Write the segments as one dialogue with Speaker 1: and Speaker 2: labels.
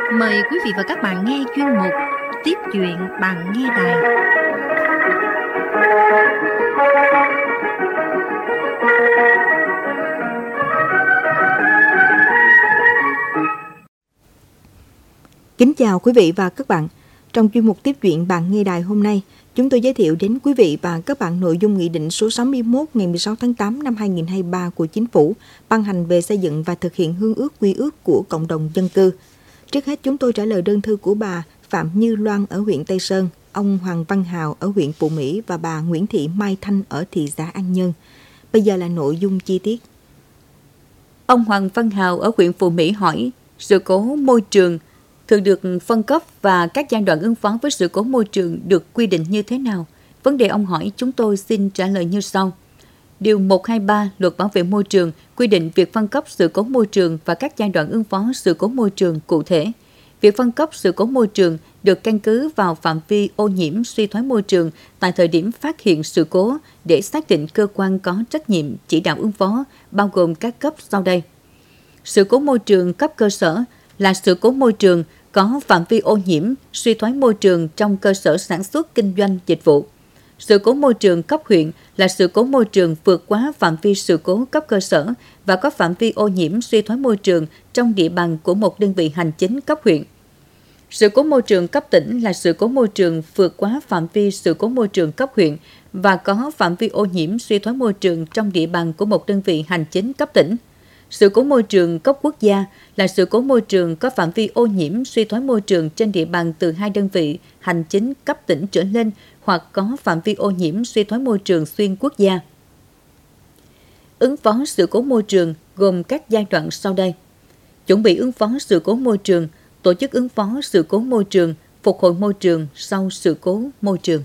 Speaker 1: Mời quý vị và các bạn nghe chuyên mục Tiếp chuyện bằng nghe đài.
Speaker 2: Kính chào quý vị và các bạn. Trong chuyên mục Tiếp chuyện bằng nghe đài hôm nay, chúng tôi giới thiệu đến quý vị và các bạn nội dung Nghị định số 61 ngày 16 tháng 8 năm 2023 của Chính phủ ban hành về xây dựng và thực hiện hương ước quy ước của cộng đồng dân cư. Trước hết, chúng tôi trả lời đơn thư của bà Phạm Như Loan ở huyện Tây Sơn, ông Hoàng Văn Hào ở huyện Phú Mỹ và bà Nguyễn Thị Mai Thanh ở thị xã An Nhơn. Bây giờ là nội dung chi tiết.
Speaker 3: Ông Hoàng Văn Hào ở huyện Phú Mỹ hỏi, sự cố môi trường thường được phân cấp và các giai đoạn ứng phó với sự cố môi trường được quy định như thế nào? Vấn đề ông hỏi chúng tôi xin trả lời như sau. Điều 123 Luật Bảo vệ môi trường quy định việc phân cấp sự cố môi trường và các giai đoạn ứng phó sự cố môi trường cụ thể. Việc phân cấp sự cố môi trường được căn cứ vào phạm vi ô nhiễm suy thoái môi trường tại thời điểm phát hiện sự cố để xác định cơ quan có trách nhiệm chỉ đạo ứng phó, bao gồm các cấp sau đây. Sự cố môi trường cấp cơ sở là sự cố môi trường có phạm vi ô nhiễm, suy thoái môi trường trong cơ sở sản xuất, kinh doanh, dịch vụ. Sự cố môi trường cấp huyện là sự cố môi trường vượt quá phạm vi sự cố cấp cơ sở và có phạm vi ô nhiễm, suy thoái môi trường trong địa bàn của một đơn vị hành chính cấp huyện. Sự cố môi trường cấp tỉnh là sự cố môi trường vượt quá phạm vi sự cố môi trường cấp huyện và có phạm vi ô nhiễm, suy thoái môi trường trong địa bàn của một đơn vị hành chính cấp tỉnh. Sự cố môi trường cấp quốc gia là sự cố môi trường có phạm vi ô nhiễm, suy thoái môi trường trên địa bàn từ 2 đơn vị hành chính cấp tỉnh trở lên hoặc có phạm vi ô nhiễm, suy thoái môi trường xuyên quốc gia. Ứng phó sự cố môi trường gồm các giai đoạn sau đây. Chuẩn bị ứng phó sự cố môi trường, tổ chức ứng phó sự cố môi trường, phục hồi môi trường sau sự cố môi trường.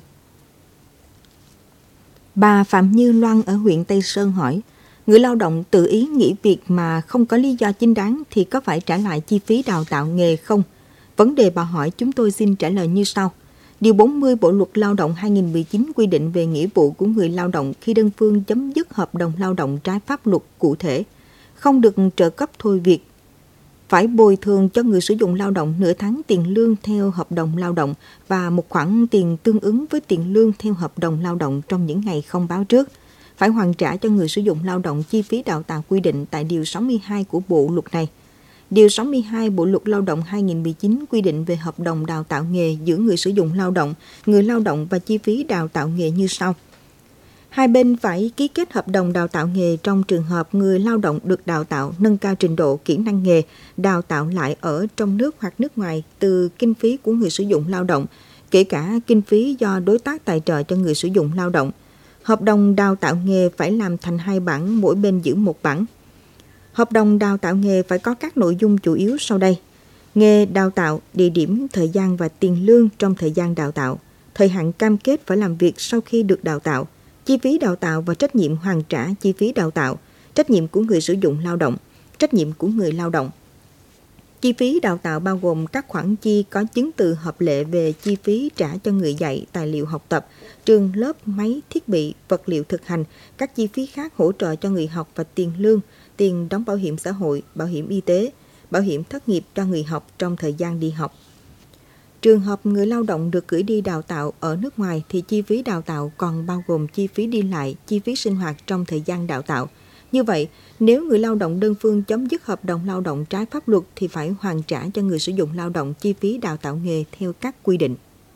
Speaker 2: Bà Phạm Như Loan ở huyện Tây Sơn hỏi, người lao động tự ý nghỉ việc mà không có lý do chính đáng thì có phải trả lại chi phí đào tạo nghề không? Vấn đề bà hỏi chúng tôi xin trả lời như sau. Điều 40 Bộ Luật Lao động 2019 quy định về nghĩa vụ của người lao động khi đơn phương chấm dứt hợp đồng lao động trái pháp luật cụ thể, không được trợ cấp thôi việc, phải bồi thường cho người sử dụng lao động nửa tháng tiền lương theo hợp đồng lao động và một khoản tiền tương ứng với tiền lương theo hợp đồng lao động trong những ngày không báo trước, phải hoàn trả cho người sử dụng lao động chi phí đào tạo quy định tại Điều 62 của Bộ Luật này. Điều 62 Bộ Luật Lao động 2019 quy định về hợp đồng đào tạo nghề giữa người sử dụng người lao động và chi phí đào tạo nghề như sau. Hai bên phải ký kết hợp đồng đào tạo nghề trong trường hợp người lao động được đào tạo, nâng cao trình độ, kỹ năng nghề, đào tạo lại ở trong nước hoặc nước ngoài từ kinh phí của người sử dụng lao động, kể cả kinh phí do đối tác tài trợ cho người sử dụng lao động. Hợp đồng đào tạo nghề phải làm thành 2 bản, mỗi bên giữ 1 bản. Hợp đồng đào tạo nghề phải có các nội dung chủ yếu sau đây. Nghề đào tạo, địa điểm, thời gian và tiền lương trong thời gian đào tạo. Thời hạn cam kết phải làm việc sau khi được đào tạo. Chi phí đào tạo và trách nhiệm hoàn trả chi phí đào tạo. Trách nhiệm của người sử dụng lao động. Trách nhiệm của người lao động. Chi phí đào tạo bao gồm các khoản chi có chứng từ hợp lệ về chi phí trả cho người dạy, tài liệu học tập, trường lớp, máy, thiết bị, vật liệu thực hành, các chi phí khác hỗ trợ cho người học và tiền lương, tiền đóng bảo hiểm xã hội, bảo hiểm y tế, bảo hiểm thất nghiệp cho người học trong thời gian đi học. Trường hợp người lao động được gửi đi đào tạo ở nước ngoài thì chi phí đào tạo còn bao gồm chi phí đi lại, chi phí sinh hoạt trong thời gian đào tạo. Như vậy, nếu người lao động đơn phương chấm dứt hợp đồng lao động trái pháp luật thì phải hoàn trả cho người sử dụng lao động chi phí đào tạo nghề theo các quy định.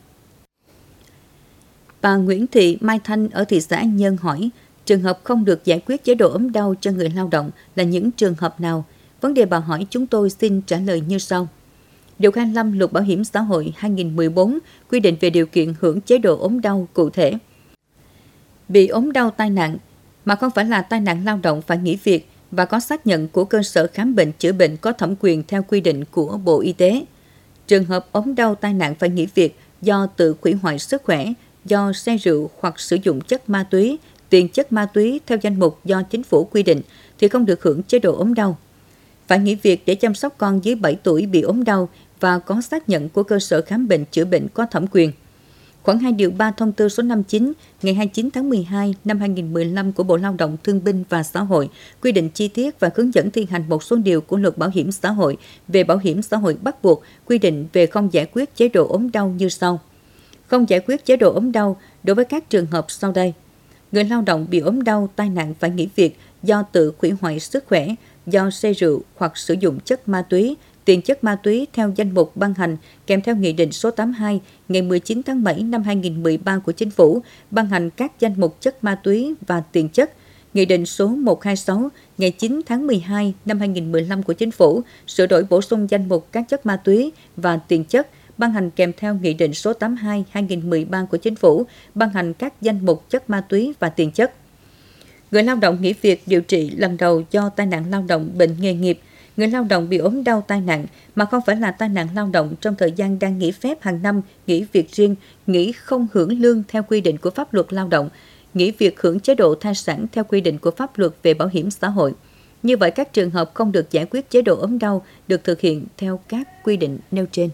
Speaker 3: Bà Nguyễn Thị Mai Thanh ở thị xã An Nhơn hỏi, trường hợp không được giải quyết chế độ ốm đau cho người lao động là những trường hợp nào? Vấn đề bà hỏi chúng tôi xin trả lời như sau. Điều 25 Luật Bảo hiểm xã hội 2014 quy định về điều kiện hưởng chế độ ốm đau cụ thể. Bị ốm đau tai nạn mà không phải là tai nạn lao động phải nghỉ việc và có xác nhận của cơ sở khám bệnh chữa bệnh có thẩm quyền theo quy định của Bộ Y tế. Trường hợp ốm đau tai nạn phải nghỉ việc do tự hủy hoại sức khỏe, do say rượu hoặc sử dụng chất ma túy, tiền chất ma túy theo danh mục do chính phủ quy định thì không được hưởng chế độ ốm đau. Phải nghỉ việc để chăm sóc con dưới 7 tuổi bị ốm đau và có xác nhận của cơ sở khám bệnh chữa bệnh có thẩm quyền. Khoản 2 điều 3 thông tư số 59 ngày 29 tháng 12 năm 2015 của Bộ Lao động Thương binh và Xã hội quy định chi tiết và hướng dẫn thi hành một số điều của Luật Bảo hiểm xã hội về bảo hiểm xã hội bắt buộc, quy định về không giải quyết chế độ ốm đau như sau. Không giải quyết chế độ ốm đau đối với các trường hợp sau đây. Người lao động bị ốm đau, tai nạn phải nghỉ việc do tự hủy hoại sức khỏe, do say rượu hoặc sử dụng chất ma túy, tiền chất ma túy theo danh mục ban hành kèm theo Nghị định số 82 ngày 19 tháng 7 năm 2013 của Chính phủ ban hành các danh mục chất ma túy và tiền chất, Nghị định số 126 ngày 9 tháng 12 năm 2015 của Chính phủ sửa đổi bổ sung danh mục các chất ma túy và tiền chất, ban hành kèm theo Nghị định số 82/2013 của Chính phủ ban hành các danh mục chất ma túy và tiền chất. Người lao động nghỉ việc điều trị lần đầu do tai nạn lao động, bệnh nghề nghiệp, người lao động bị ốm đau tai nạn mà không phải là tai nạn lao động trong thời gian đang nghỉ phép hàng năm, nghỉ việc riêng, nghỉ không hưởng lương theo quy định của pháp luật lao động, nghỉ việc hưởng chế độ thai sản theo quy định của pháp luật về bảo hiểm xã hội. Như vậy, các trường hợp không được giải quyết chế độ ốm đau được thực hiện theo các quy định nêu trên.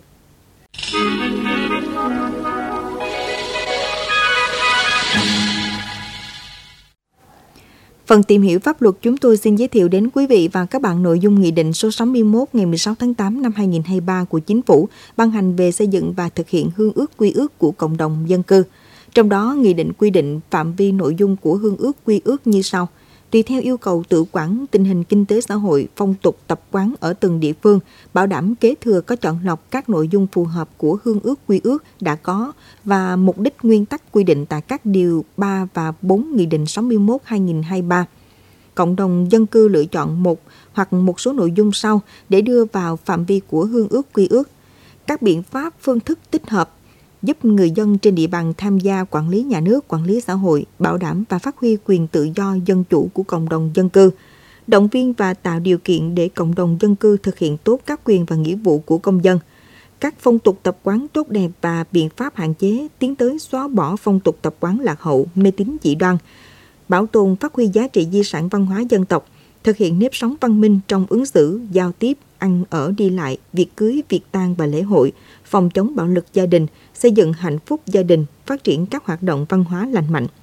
Speaker 2: Phần tìm hiểu pháp luật, chúng tôi xin giới thiệu đến quý vị và các bạn nội dung Nghị định số 61 ngày 16 tháng 8 năm 2023 của Chính phủ ban hành về xây dựng và thực hiện hương ước quy ước của cộng đồng dân cư. Trong đó, Nghị định quy định phạm vi nội dung của hương ước quy ước như sau. Tùy theo yêu cầu tự quản, tình hình kinh tế xã hội, phong tục tập quán ở từng địa phương, bảo đảm kế thừa có chọn lọc các nội dung phù hợp của hương ước quy ước đã có và mục đích nguyên tắc quy định tại các điều 3 và 4 Nghị định 61/2023. Cộng đồng dân cư lựa chọn một hoặc một số nội dung sau để đưa vào phạm vi của hương ước quy ước. Các biện pháp, phương thức tích hợp giúp người dân trên địa bàn tham gia quản lý nhà nước, quản lý xã hội, bảo đảm và phát huy quyền tự do dân chủ của cộng đồng dân cư, động viên và tạo điều kiện để cộng đồng dân cư thực hiện tốt các quyền và nghĩa vụ của công dân, các phong tục tập quán tốt đẹp và biện pháp hạn chế, tiến tới xóa bỏ phong tục tập quán lạc hậu, mê tín dị đoan, bảo tồn phát huy giá trị di sản văn hóa dân tộc, thực hiện nếp sống văn minh trong ứng xử, giao tiếp, ăn ở đi lại, việc cưới, việc tang và lễ hội, phòng chống bạo lực gia đình, xây dựng hạnh phúc gia đình, phát triển các hoạt động văn hóa lành mạnh.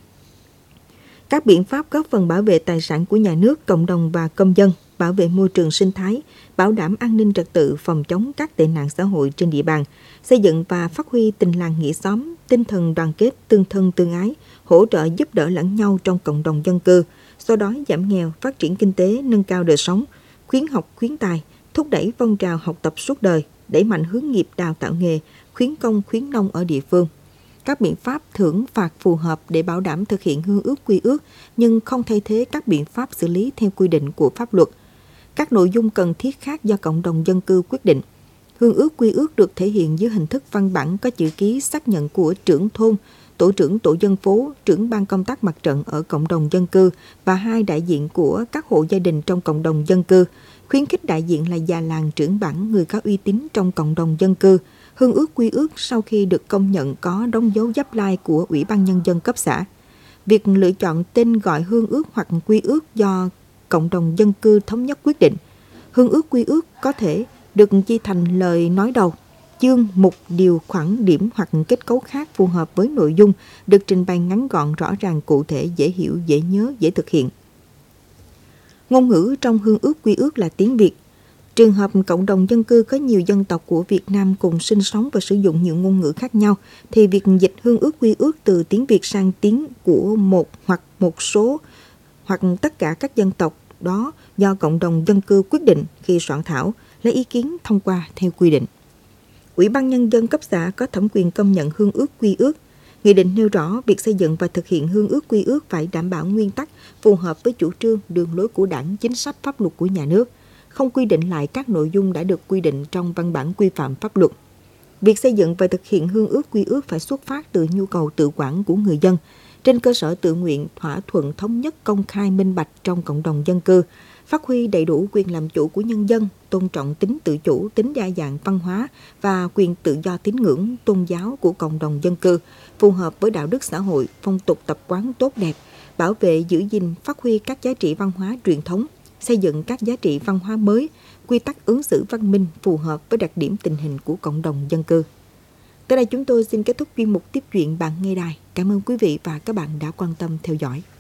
Speaker 2: Các biện pháp góp phần bảo vệ tài sản của nhà nước, cộng đồng và công dân, bảo vệ môi trường sinh thái, bảo đảm an ninh trật tự, phòng chống các tệ nạn xã hội trên địa bàn, xây dựng và phát huy tình làng nghĩa xóm, tinh thần đoàn kết, tương thân tương ái, hỗ trợ giúp đỡ lẫn nhau trong cộng đồng dân cư, xóa đói giảm nghèo, phát triển kinh tế, nâng cao đời sống, khuyến học khuyến tài, thúc đẩy phong trào học tập suốt đời, đẩy mạnh hướng nghiệp đào tạo nghề, khuyến công khuyến nông ở địa phương. Các biện pháp thưởng phạt phù hợp để bảo đảm thực hiện hương ước quy ước nhưng không thay thế các biện pháp xử lý theo quy định của pháp luật. Các nội dung cần thiết khác do cộng đồng dân cư quyết định. Hương ước quy ước được thể hiện dưới hình thức văn bản có chữ ký xác nhận của trưởng thôn, tổ trưởng tổ dân phố, trưởng ban công tác mặt trận ở cộng đồng dân cư và 2 đại diện của các hộ gia đình trong cộng đồng dân cư, khuyến khích đại diện là già làng, trưởng bản, người có uy tín trong cộng đồng dân cư. Hương ước quy ước sau khi được công nhận có đóng dấu dắp lai của Ủy ban Nhân dân cấp xã. Việc lựa chọn tên gọi hương ước hoặc quy ước do cộng đồng dân cư thống nhất quyết định. Hương ước quy ước có thể được chia thành lời nói đầu, chương, mục, điều, khoản, điểm hoặc kết cấu khác phù hợp với nội dung, được trình bày ngắn gọn, rõ ràng, cụ thể, dễ hiểu, dễ nhớ, dễ thực hiện. Ngôn ngữ trong hương ước quy ước là tiếng Việt. Trường hợp cộng đồng dân cư có nhiều dân tộc của Việt Nam cùng sinh sống và sử dụng nhiều ngôn ngữ khác nhau, thì việc dịch hương ước quy ước từ tiếng Việt sang tiếng của một hoặc một số hoặc tất cả các dân tộc đó do cộng đồng dân cư quyết định khi soạn thảo, lấy ý kiến thông qua theo quy định. Ủy ban Nhân dân cấp xã có thẩm quyền công nhận hương ước quy ước. Nghị định nêu rõ việc xây dựng và thực hiện hương ước quy ước phải đảm bảo nguyên tắc phù hợp với chủ trương, đường lối của Đảng, chính sách pháp luật của nhà nước, không quy định lại các nội dung đã được quy định trong văn bản quy phạm pháp luật. Việc xây dựng và thực hiện hương ước quy ước phải xuất phát từ nhu cầu tự quản của người dân, trên cơ sở tự nguyện, thỏa thuận thống nhất, công khai, minh bạch trong cộng đồng dân cư, phát huy đầy đủ quyền làm chủ của nhân dân, tôn trọng tính tự chủ, tính đa dạng văn hóa và quyền tự do tín ngưỡng, tôn giáo của cộng đồng dân cư, phù hợp với đạo đức xã hội, phong tục tập quán tốt đẹp, bảo vệ, giữ gìn, phát huy các giá trị văn hóa truyền thống, xây dựng các giá trị văn hóa mới, quy tắc ứng xử văn minh phù hợp với đặc điểm tình hình của cộng đồng dân cư. Tới đây chúng tôi xin kết thúc chuyên mục tiếp chuyện bạn nghe đài. Cảm ơn quý vị và các bạn đã quan tâm theo dõi.